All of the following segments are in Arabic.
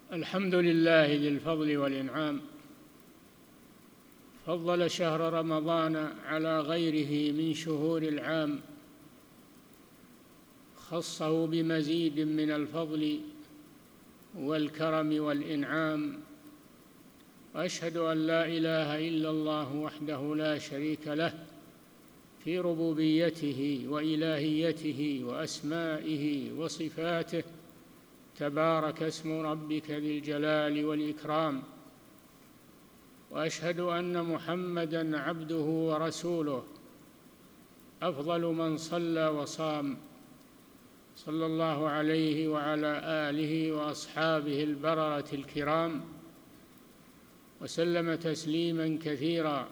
الحمد لله ذي الفضل والإنعام، فضل شهر رمضان على غيره من شهور العام، خصه بمزيد من الفضل والكرم والإنعام. وأشهد أن لا إله إلا الله وحده لا شريك له في ربوبيته وإلهيته وأسمائه وصفاته، تبارك اسم ربك ذي الجلال والإكرام. وأشهد أن محمدًا عبده ورسوله، أفضل من صلى وصام، صلى الله عليه وعلى آله وأصحابه البررة الكرام، وسلم تسليمًا كثيرا.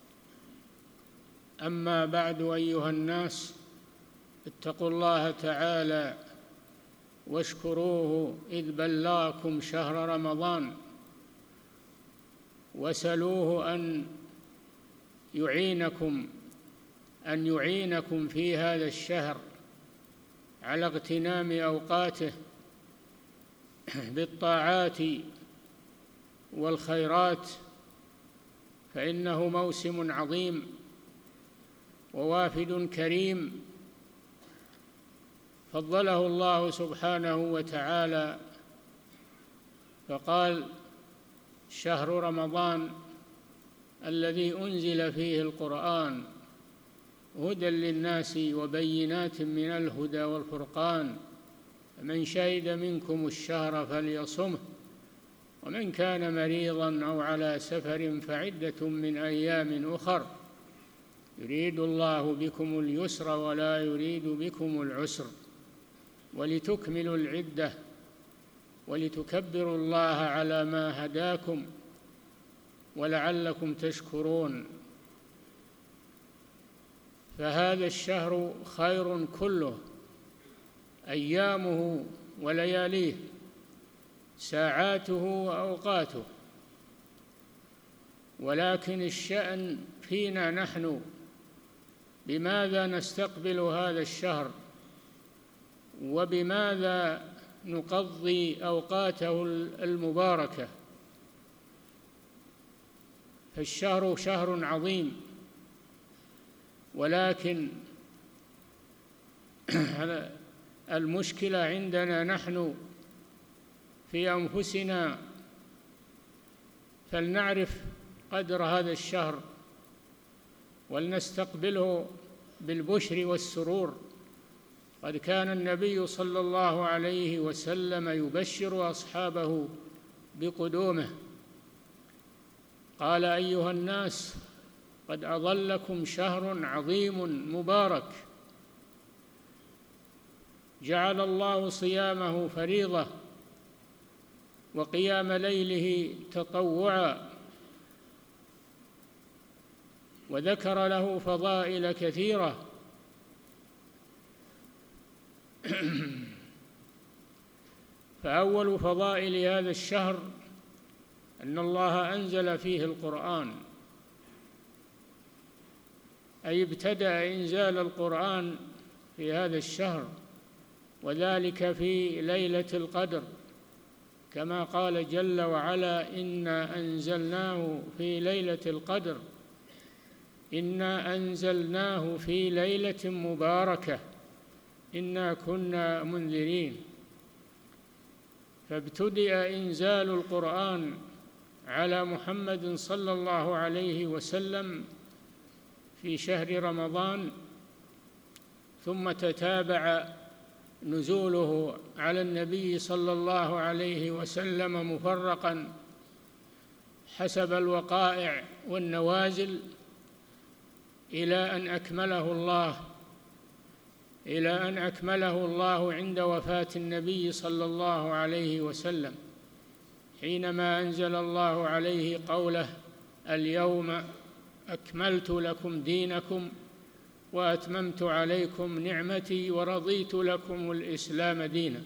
أما بعد، أيها الناس، اتقوا الله تعالى واشكروه إذ بلغكم شهر رمضان، واسألوه أن يعينكم في هذا الشهر على اغتنام أوقاته بالطاعات والخيرات، فإنه موسم عظيم ووافد كريم فضله الله سبحانه وتعالى، فقال: شهر رمضان الذي أنزل فيه القرآن هدى للناس وبينات من الهدى والفرقان، فمن شهد منكم الشهر فليصمه، ومن كان مريضا أو على سفر فعدة من أيام أخر، يريد الله بكم اليسر ولا يريد بكم العسر، ولتكملوا العدة ولتكبروا الله على ما هداكم ولعلكم تشكرون. فهذا الشهر خير كله، أيامه ولياليه، ساعاته وأوقاته، ولكن الشأن فينا نحن، بماذا نستقبل هذا الشهر وبماذا نقضي أوقاته المباركة. فالشهر شهر عظيم، ولكن المشكلة عندنا نحن في أنفسنا، فلنعرف قدر هذا الشهر ولنستقبله بالبشر والسرور. قد كان النبي صلى الله عليه وسلم يبشر أصحابه بقدومه، قال: أيها الناس، قد أظلكم شهر عظيم مبارك، جعل الله صيامه فريضة وقيام ليله تطوعا، وذكر له فضائل كثيرة. فأول فضائل هذا الشهر أن الله أنزل فيه القرآن، أي ابتدأ إنزال القرآن في هذا الشهر، وذلك في ليلة القدر، كما قال جل وعلا: إنا أنزلناه في ليلة القدر، إنا أنزلناه في ليلة مباركة إنا كنا منذرين. فابتدأ إنزال القرآن على محمد صلى الله عليه وسلم في شهر رمضان، ثم تتابع نزوله على النبي صلى الله عليه وسلم مفرقا حسب الوقائع والنوازل، إلى أن أكمله الله عند وفاة النبي صلى الله عليه وسلم، حينما أنزل الله عليه قوله: اليوم أكملت لكم دينكم وأتممت عليكم نعمتي ورضيت لكم الإسلام دينا.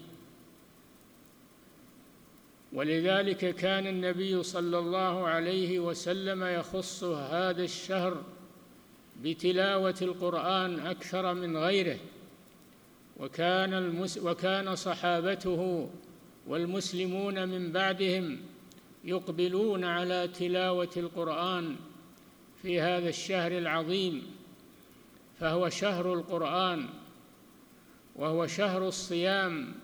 ولذلك كان النبي صلى الله عليه وسلم يخص هذا الشهر بتلاوة القرآن أكثر من غيره، وكان صحابته والمسلمون من بعدهم يقبلون على تلاوة القرآن في هذا الشهر العظيم، فهو شهر القرآن وهو شهر الصيام،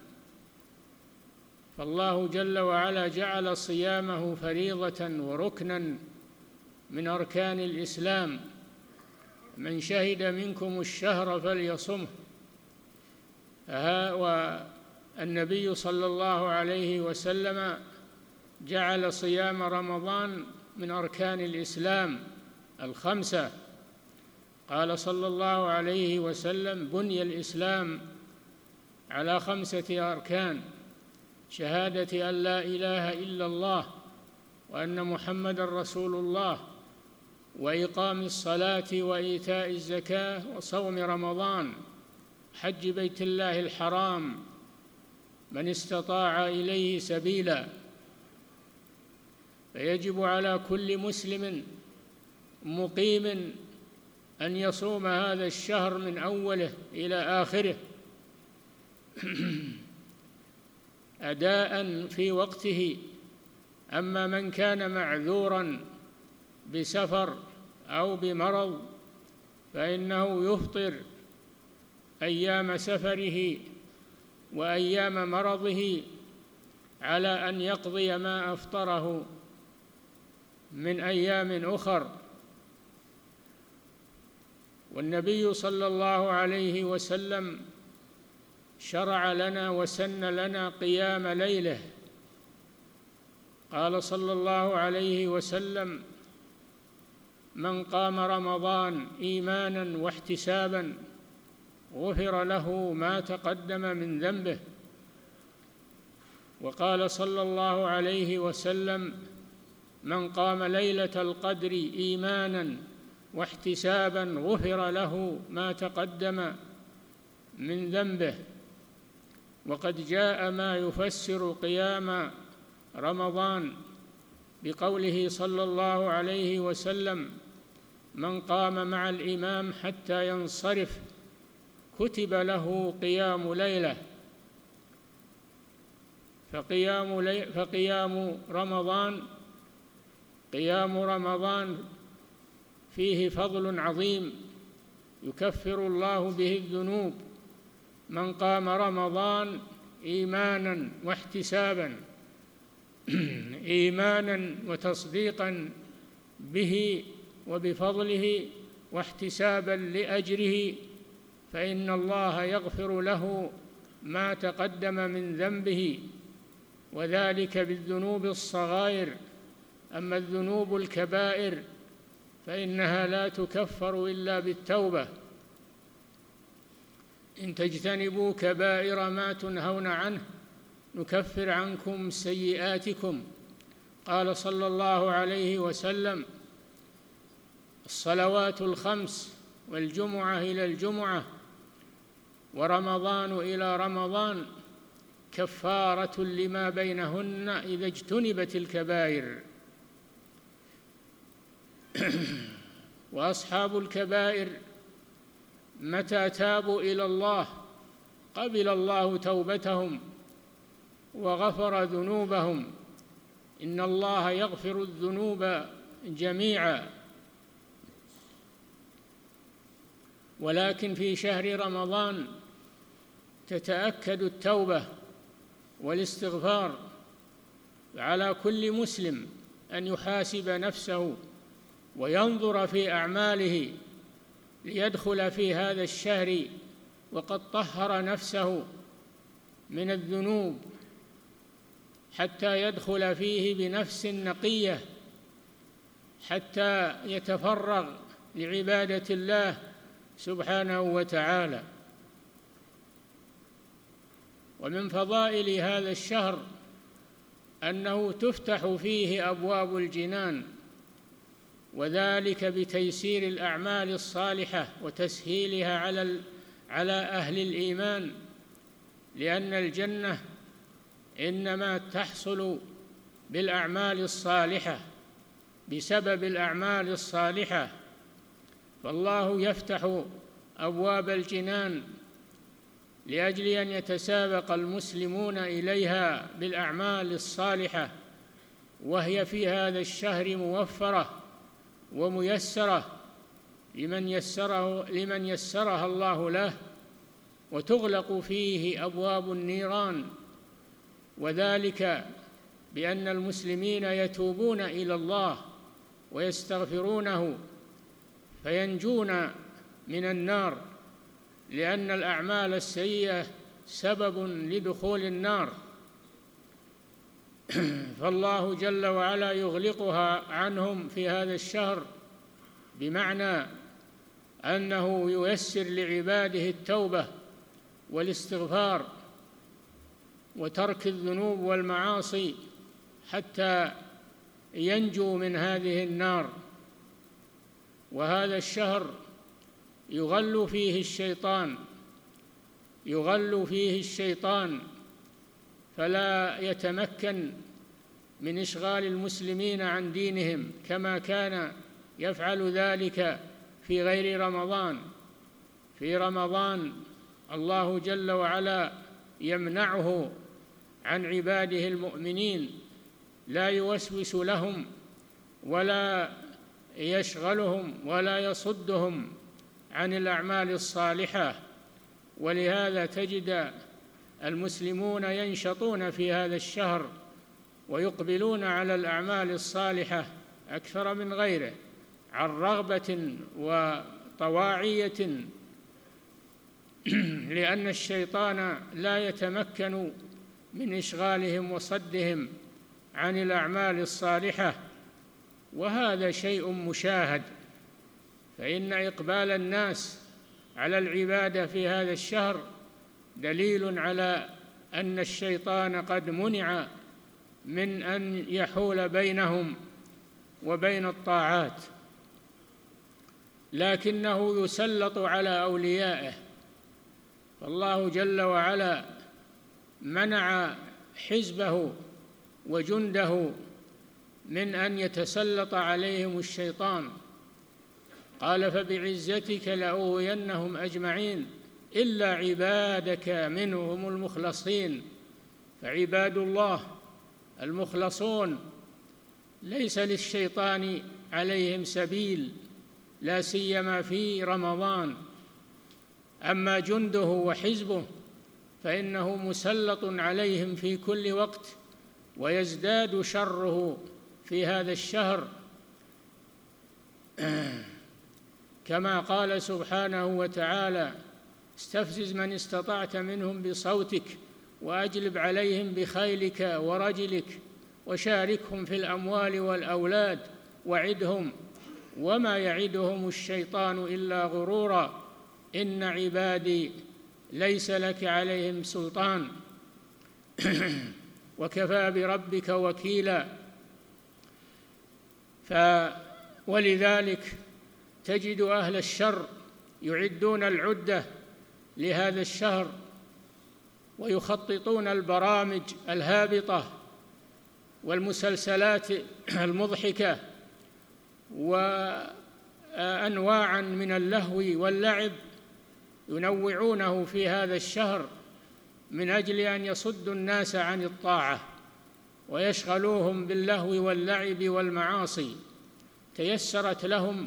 فالله جل وعلا جعل صيامه فريضة وركنا من أركان الإسلام. من شهد منكم الشهر فليصمه. والنبي صلى الله عليه وسلم جعل صيام رمضان من أركان الإسلام الخمسة. قال صلى الله عليه وسلم: بني الإسلام على 5 أركان: شهادة أن لا إله إلا الله وأن محمدًا رسول الله، وإقام الصلاة وإيتاء الزكاة وصوم رمضان، حج بيت الله الحرام من استطاع إليه سبيلا. فيجب على كل مسلم مقيم أن يصوم هذا الشهر من أوله إلى آخره أداء في وقته. أما من كان معذوراً بسفر أو بمرض فإنه يفطر أيام سفره وأيام مرضه على أن يقضي ما أفطره من أيام أخر. والنبي صلى الله عليه وسلم شرع لنا وسن لنا قيام ليله. قال صلى الله عليه وسلم: من قام رمضان إيمانا واحتسابا غفر له ما تقدم من ذنبه. وقال صلى الله عليه وسلم: من قام ليلة القدر إيمانا واحتسابا غفر له ما تقدم من ذنبه. وقد جاء ما يفسر قيام رمضان بقوله صلى الله عليه وسلم: من قام مع الإمام حتى ينصرف كتب له قيام ليلة. فقيام رمضان فيه فضل عظيم يكفر الله به الذنوب. من قام رمضان إيمانا واحتسابا، إيمانا وتصديقا به وبفضله واحتسابا لأجره، فإن الله يغفر له ما تقدم من ذنبه، وذلك بالذنوب الصغائر. أما الذنوب الكبائر فإنها لا تكفر إلا بالتوبة. إن تجتنبوا كبائر ما تنهون عنه نكفر عنكم سيئاتكم. قال صلى الله عليه وسلم: الصلوات الخمس والجمعة إلى الجمعة ورمضان إلى رمضان كفارة لما بينهن إذا اجتنبت الكبائر. وأصحاب الكبائر متى تابوا إلى الله قبل الله توبتهم وغفر ذنوبهم. إن الله يغفر الذنوب جميعا. ولكن في شهر رمضان تتأكد التوبة والاستغفار. على كل مسلم أن يحاسب نفسه وينظر في أعماله ليدخل في هذا الشهر وقد طهر نفسه من الذنوب، حتى يدخل فيه بنفس نقية، حتى يتفرغ لعبادة الله سبحانه وتعالى. ومن فضائل هذا الشهر أنه تفتح فيه أبواب الجنان، وذلك بتيسير الأعمال الصالحة وتسهيلها على أهل الإيمان، لأن الجنة إنما تحصل بالأعمال الصالحة، بسبب الأعمال لأجل أن يتسابق المسلمون إليها بالأعمال الصالحة، وهي في هذا الشهر موفرة وميسرة لمن يسرها الله له، وتغلق فيه أبواب النيران، وذلك بأن المسلمين يتوبون إلى الله ويستغفرونه فينجون من النار، لأن الأعمال السيئة سبب لدخول النار، فالله جل وعلا يغلقها عنهم في هذا الشهر، بمعنى أنه ييسر لعباده التوبة والاستغفار وترك الذنوب والمعاصي حتى ينجوا من هذه النار. وهذا الشهر يغل فيه الشيطان فلا يتمكن من إشغال المسلمين عن دينهم كما كان يفعل ذلك في غير رمضان. في رمضان الله جل وعلا يمنعه عن عباده المؤمنين، لا يوسوس لهم ولا يشغلهم ولا يصدهم عن الأعمال الصالحة، ولهذا تجد المسلمون ينشطون في هذا الشهر ويقبلون على الأعمال الصالحة أكثر من غيره عن رغبة وطواعية، لأن الشيطان لا يتمكن من إشغالهم وصدهم عن الأعمال الصالحة، وهذا شيء مشاهد. فإن إقبال الناس على العبادة في هذا الشهر دليل على أن الشيطان قد منع من أن يحول بينهم وبين الطاعات، لكنه يسلط على أوليائه، فالله جل وعلا منع حزبه وجنده من أن يتسلط عليهم الشيطان. قال: فبعزتك لأغوينهم أجمعين إلا عبادك منهم المخلصين. فعباد الله المخلصون ليس للشيطان عليهم سبيل، لا سيما في رمضان. أما جنده وحزبه فإنه مسلط عليهم في كل وقت، ويزداد شره في هذا الشهر، كما قال سبحانه وتعالى: استفزز من استطعت منهم بصوتك وأجلب عليهم بخيلك ورجلك وشاركهم في الأموال والأولاد وعدهم وما يعدهم الشيطان إلا غرورا إن عبادي ليس لك عليهم سلطان وكفى بربك وكيلا. ولذلك تجد أهل الشر يعدون العدة لهذا الشهر ويخططون البرامج الهابطة والمسلسلات المضحكة وأنواعاً من اللهو واللعب ينوعونه في هذا الشهر من أجل أن يصدوا الناس عن الطاعة ويشغلوهم باللهو واللعب والمعاصي. تيسرت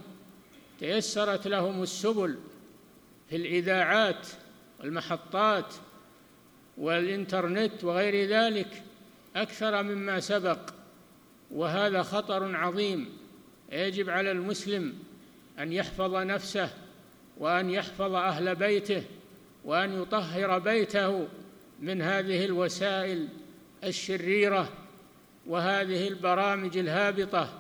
لهم السبل في الإذاعات والمحطات والإنترنت وغير ذلك أكثر مما سبق، وهذا خطر عظيم. يجب على المسلم أن يحفظ نفسه وأن يحفظ أهل بيته وأن يطهر بيته من هذه الوسائل الشريرة وهذه البرامج الهابطة،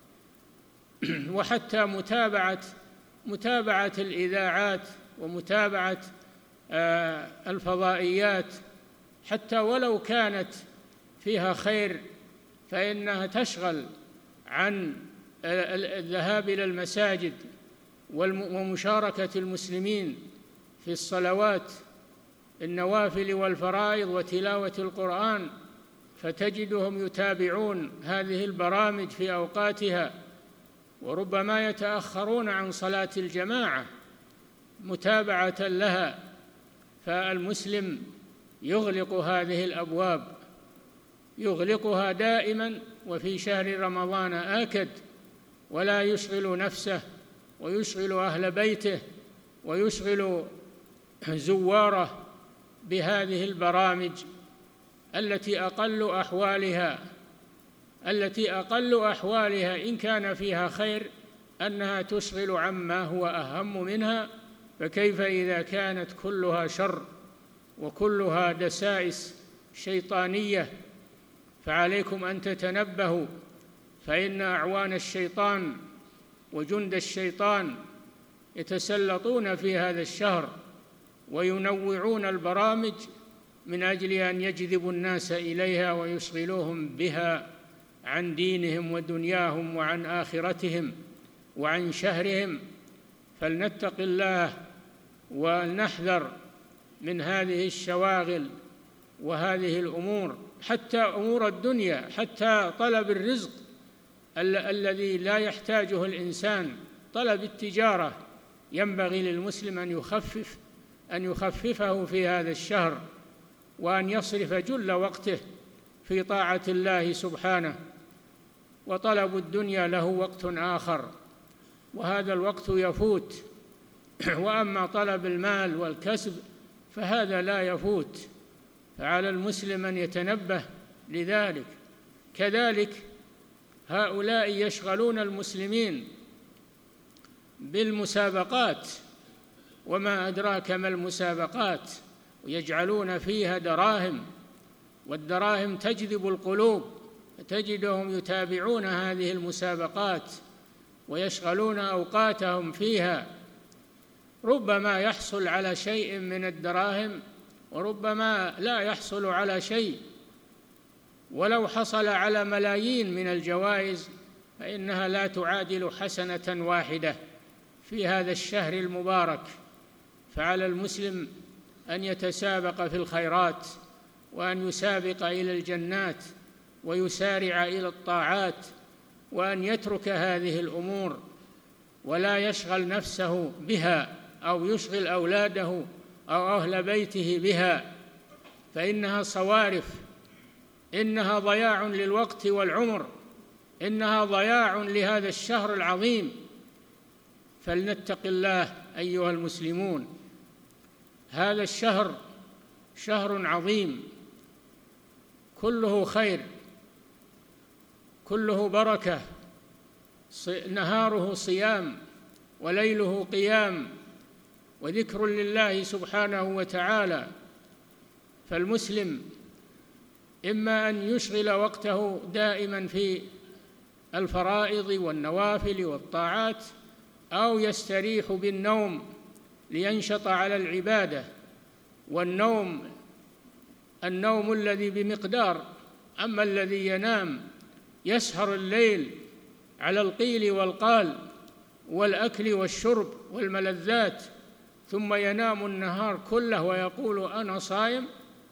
وحتى متابعة الإذاعات ومتابعة الفضائيات حتى ولو كانت فيها خير فإنها تشغل عن الذهاب إلى المساجد ومشاركة المسلمين في الصلوات النوافل والفرائض وتلاوة القرآن، فتجدهم يتابعون هذه البرامج في أوقاتها، وربما يتأخرون عن صلاة الجماعة متابعة لها فالمسلم يغلق هذه الأبواب، يغلقها دائما، وفي شهر رمضان آكد، ولا يشغل نفسه ويشغل أهل بيته ويشغل زواره بهذه البرامج التي أقل أحوالها إن كان فيها خير أنها تشغل عما هو أهم منها، فكيف إذا كانت كلها شر وكلها دسائس شيطانية؟ فعليكم أن تتنبهوا، فإن أعوان الشيطان وجند الشيطان يتسلطون في هذا الشهر وينوعون البرامج من أجل أن يجذبوا الناس إليها ويشغلوهم بها عن دينهم ودنياهم وعن آخرتهم وعن شهرهم. فلنتق الله ولنحذر من هذه الشواغل وهذه الأمور، حتى أمور الدنيا، حتى طلب الرزق الذي لا يحتاجه الإنسان، طلب التجارة، ينبغي للمسلم أن يخففه في هذا الشهر، وأن يصرف جل وقته في طاعة الله سبحانه. وطلب الدنيا له وقت آخر، وهذا الوقت يفوت، وأما طلب المال والكسب فهذا لا يفوت، فعلى المسلم أن يتنبه لذلك. كذلك هؤلاء يشغلون المسلمين بالمسابقات، وما أدراك ما المسابقات، ويجعلون فيها دراهم، والدراهم تجذب القلوب، تجدهم يتابعون هذه المسابقات ويشغلون أوقاتهم فيها، ربما يحصل على شيء من الدراهم وربما لا يحصل على شيء، ولو حصل على ملايين من الجوائز فإنها لا تعادل حسنة واحدة في هذا الشهر المبارك. فعلى المسلم أن يتسابق في الخيرات، وأن يسابق إلى الجنات، ويسارع إلى الطاعات، وأن يترك هذه الأمور ولا يشغل نفسه بها أو يشغل أولاده أو أهل بيته بها، فإنها صوارف، إنها ضياع للوقت والعمر، إنها ضياع لهذا الشهر العظيم. فلنتق الله أيها المسلمون، هذا الشهر شهر عظيم، كله خير، كله بركة، نهاره صيام وليله قيام وذكر لله سبحانه وتعالى. فالمسلم إما أن يشغل وقته دائما في الفرائض والنوافل والطاعات، أو يستريح بالنوم لينشط على العبادة، والنوم الذي بمقدار، أما الذي ينام يسهر الليل على القيل والقال والأكل والشرب والملذات، ثم ينام النهار كله ويقول أنا صائم،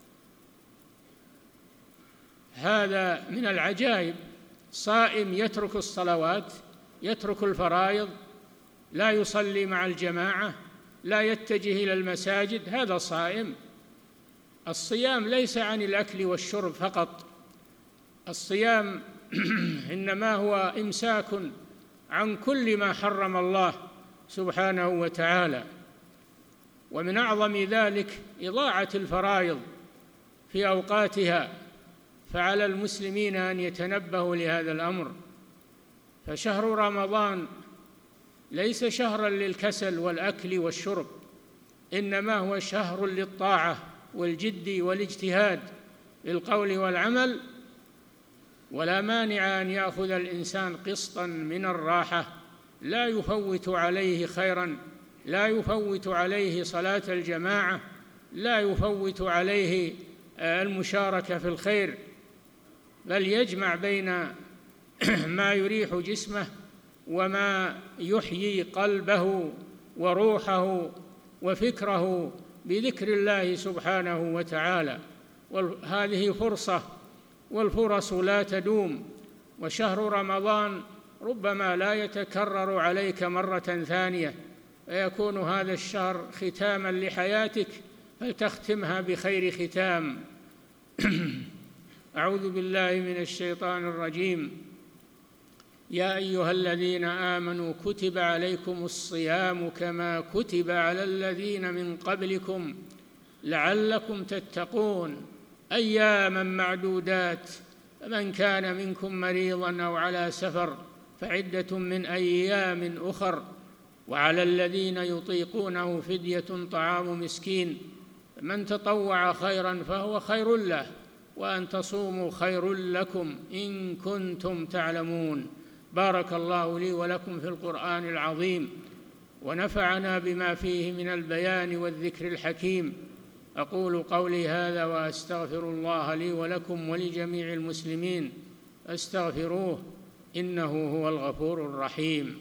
هذا من العجائب. صائم يترك الصلوات، يترك الفرائض، لا يصلي مع الجماعة، لا يتجه إلى المساجد، هذا صائم. الصيام ليس عن الأكل والشرب فقط، الصيام إنما هو إمساك عن كل ما حرم الله سبحانه وتعالى. ومن أعظم ذلك إضاعة الفرائض في أوقاتها، فعلى المسلمين أن يتنبهوا لهذا الأمر. فشهر رمضان ليس شهرا للكسل والأكل والشرب، إنما هو شهر للطاعة والجد والاجتهاد بالقول والعمل، ولا مانع أن يأخذ الإنسان قسطا من الراحة، لا يفوت عليه خيرا، لا يفوت عليه صلاة الجماعة، لا يفوت عليه المشاركة في الخير، بل يجمع بين ما يريح جسمه وما يحيي قلبه وروحه وفكره بذكر الله سبحانه وتعالى. وهذه فرصة، والفرص لا تدوم، وشهر رمضان ربما لا يتكرر عليك مرة ثانية، فيكون هذا الشهر ختاما لحياتك فلتختمها بخير ختام. أعوذ بالله من الشيطان الرجيم. يا أيها الذين آمنوا كتب عليكم الصيام كما كتب على الذين من قبلكم لعلكم تتقون أياما معدودات، فمن كان منكم مريضا أو على سفر فعدة من أيام أخر، وعلى الذين يطيقونه فدية طعام مسكين، فمن تطوع خيرا فهو خير له، وأن تصوموا خير لكم إن كنتم تعلمون. بارك الله لي ولكم في القرآن العظيم، ونفعنا بما فيه من البيان والذكر الحكيم. أقول قولي هذا وأستغفر الله لي ولكم ولجميع المسلمين، أستغفروه إنه هو الغفور الرحيم.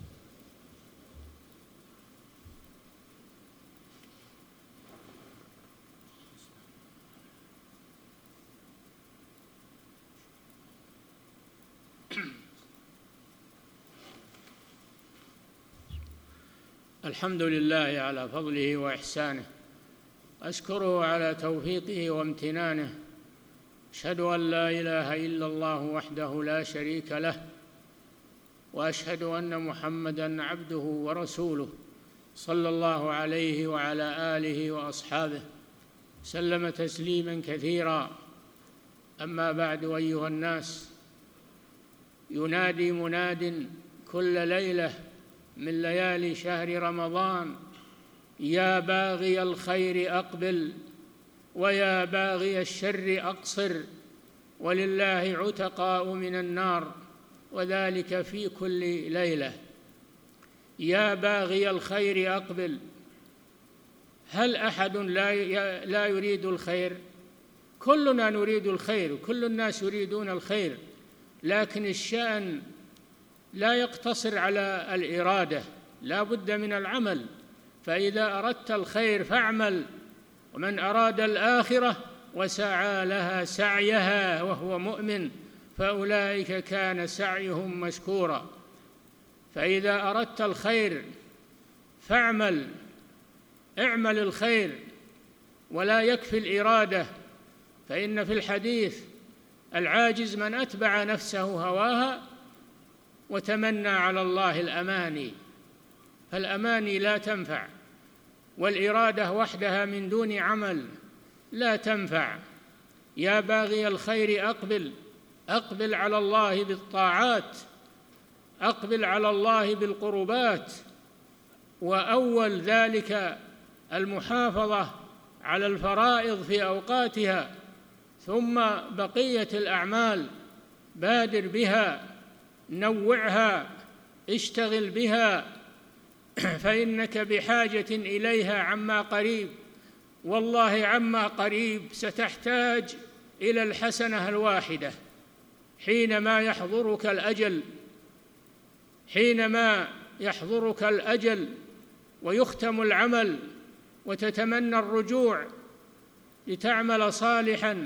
الحمد لله على فضله وإحسانه، أشكره على توفيقه وامتنانه، أشهد أن لا إله إلا الله وحده لا شريك له، وأشهد أن محمدًا عبده ورسوله صلى الله عليه وعلى آله وأصحابه سلم تسليمًا كثيرا. أما بعد، أيها الناس، ينادي مناد كل ليلة من ليالي شهر رمضان: يا باغي الخير أقبل، ويا باغي الشر أقصر، ولله عتقاء من النار، وذلك في كل ليلة. يا باغي الخير أقبل. هل أحد لا يريد الخير؟ كلنا نريد الخير، كل الناس يريدون الخير، لكن الشأن لا يقتصر على الإرادة، لا بد من العمل. فإذا أردت الخير فاعمل، ومن أراد الآخرة وسعى لها سعيها وهو مؤمن فأولئك كان سعيهم مشكورا. فإذا أردت الخير فاعمل، اعمل الخير، ولا يكفي الإرادة. فإن في الحديث: العاجز من أتبع نفسه هواها وتمنى على الله الأماني. فالأماني لا تنفع، والإرادة وحدها من دون عمل لا تنفع. يا باغي الخير أقبل، أقبل على الله بالطاعات، أقبل على الله بالقربات، وأول ذلك المحافظة على الفرائض في أوقاتها، ثم بقية الأعمال بادر بها، نوعها، اشتغل بها، فإنك بحاجة إليها عما قريب. والله عما قريب ستحتاج إلى الحسنة الواحدة حينما يحضرك الأجل ويختم العمل وتتمنى الرجوع لتعمل صالحا،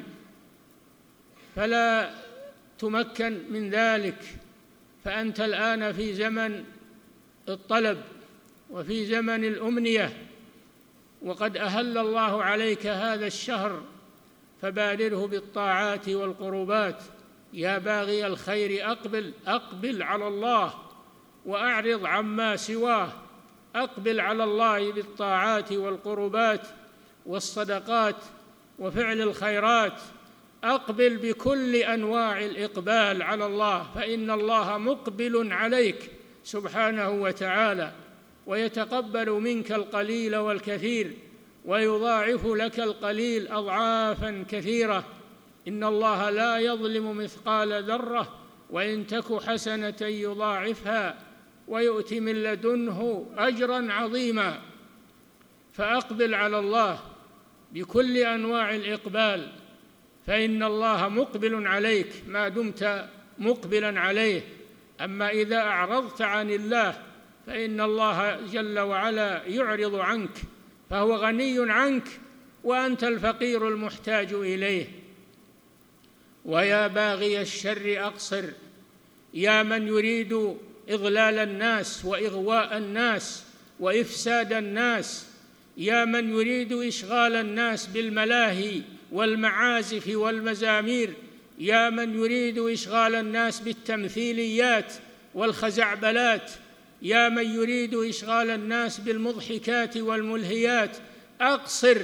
فلا تمكن من ذلك. فأنت الآن في زمن الطلب وفي زمن الأمنية، وقد أهل الله عليك هذا الشهر، فبادره بالطاعات والقربات. يا باغي الخير أقبل، أقبل على الله وأعرض عما سواه، أقبل على الله بالطاعات والقربات والصدقات وفعل الخيرات، أقبل بكل أنواع الإقبال على الله، فإن الله مقبل عليك سبحانه وتعالى، ويتقبل منك القليل والكثير، ويضاعف لك القليل أضعافا كثيرة. إن الله لا يظلم مثقال ذرة، وإن تك حسنة يضاعفها ويؤت من لدنه أجرا عظيما. فأقبل على الله بكل أنواع الإقبال، فإن الله مقبل عليك ما دمت مقبلا عليه. أما إذا أعرضت عن الله فإن الله جل وعلا يعرض عنك، فهو غني عنك وأنت الفقير المحتاج إليه. ويا باغي الشر أقصر. يا من يريد إضلال الناس وإغواء الناس وإفساد الناس، يا من يريد إشغال الناس بالملاهي والمعازف والمزامير، يا من يريد إشغال الناس بالتمثيليات والخزعبلات، يا من يريد إشغال الناس بالمضحكات والملهيات، أقصر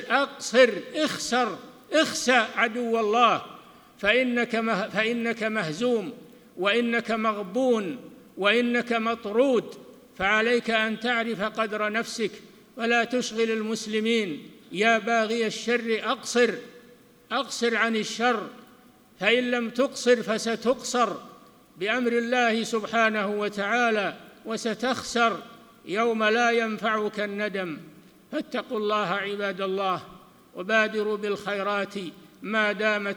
اخسأ عدو الله، فإنك مهزوم، وإنك مغبون، وإنك مطرود. فعليك أن تعرف قدر نفسك ولا تشغل المسلمين. يا باغي الشر أقصر عن الشر، فإن لم تقصر فستقصر بأمر الله سبحانه وتعالى، وستخسر يوم لا ينفعك الندم. فاتقوا الله عباد الله، وبادروا بالخيرات ما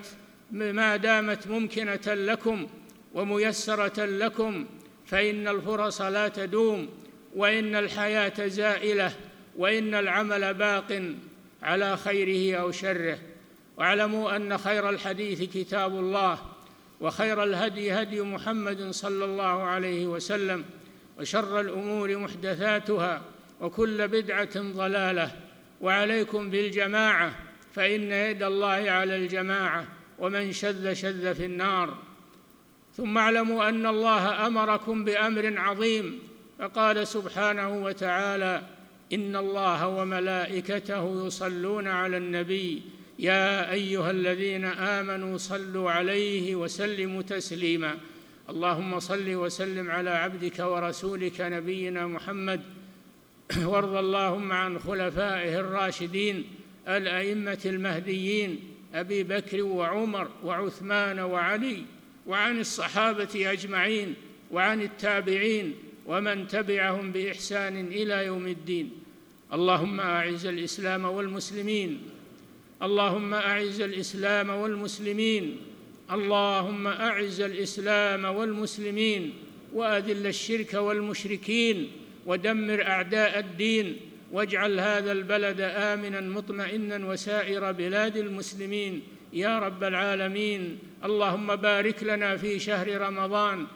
دامت ممكنة لكم وميسرة لكم، فإن الفرص لا تدوم، وإن الحياة زائلة، وإن العمل باق على خيره أو شره. واعلموا أن خير الحديث كتاب الله، وخير الهدي هدي محمد صلى الله عليه وسلم، وشر الأمور محدثاتها، وكل بدعة ضلالة. وعليكم بالجماعة، فإن يد الله على الجماعة، ومن شذ في النار. ثم اعلموا أن الله أمركم بأمر عظيم، فقال سبحانه وتعالى: إن الله وملائكته يصلون على النبي يا أيها الذين آمنوا صلوا عليه وسلموا تسليما. اللهم صل وسلم على عبدك ورسولك نبينا محمد، وارض اللهم عن خلفائه الراشدين الأئمة المهديين أبي بكر وعمر وعثمان وعلي، وعن الصحابة أجمعين، وعن التابعين ومن تبعهم بإحسان إلى يوم الدين. اللهم أعز الإسلام والمسلمين، اللهم أعز الإسلام والمسلمين، اللهم أعز الإسلام والمسلمين، وأذل الشرك والمشركين، ودمر أعداء الدين، واجعل هذا البلد آمناً مطمئناً وسائر بلاد المسلمين يا رب العالمين. اللهم بارك لنا في شهر رمضان،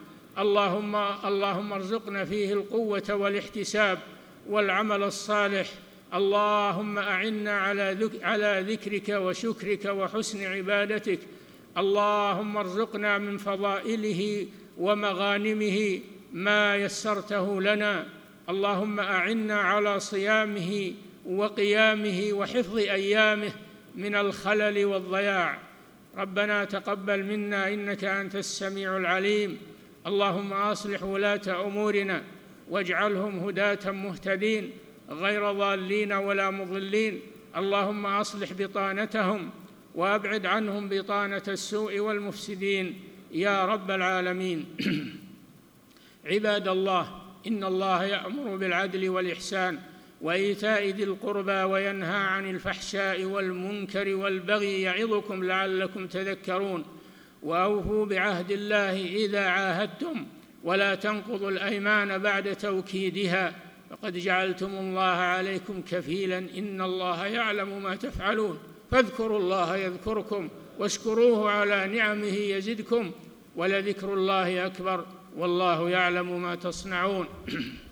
اللهم ارزقنا فيه القوة والاحتساب والعمل الصالح. اللهم أعنا على ذكرك وشكرك وحسن عبادتك. اللهم ارزقنا من فضائله ومغانمه ما يسرته لنا. اللهم أعنا على صيامه وقيامه وحفظ أيامه من الخلل والضياع. ربنا تقبل منا إنك أنت السميع العليم. اللهم أصلح ولاة أمورنا، واجعلهم هداة مهتدين غير ضالين ولا مضلين. اللهم أصلح بطانتهم، وأبعد عنهم بطانة السوء والمفسدين يا رب العالمين. عباد الله، إن الله يأمر بالعدل والإحسان وإيتاء ذي القربى، وينهى عن الفحشاء والمنكر والبغي، يعظكم لعلكم تذكرون. وأوفوا بعهد الله إذا عاهدتم، ولا تنقضوا الأيمان بعد توكيدها، فقد جعلتم الله عليكم كفيلا، إن الله يعلم ما تفعلون. فاذكروا الله يذكركم، واشكروه على نعمه يزدكم، ولذكر الله أكبر، والله يعلم ما تصنعون.